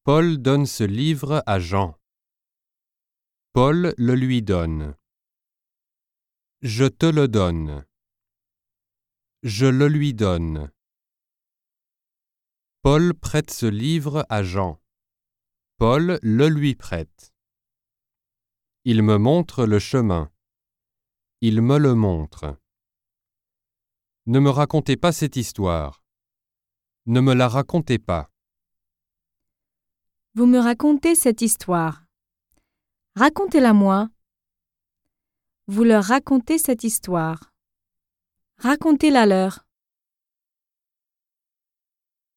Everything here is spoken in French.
Paul donne ce livre à Jean. Paul le lui donne. Je te le donne. Je le lui donne. Paul prête ce livre à Jean. Paul le lui prête. Il me montre le chemin. Il me le montre. Ne me racontez pas cette histoire. Ne me la racontez pas. Vous me racontez cette histoire. Racontez-la-moi. Vous leur racontez cette histoire. Racontez-la leur.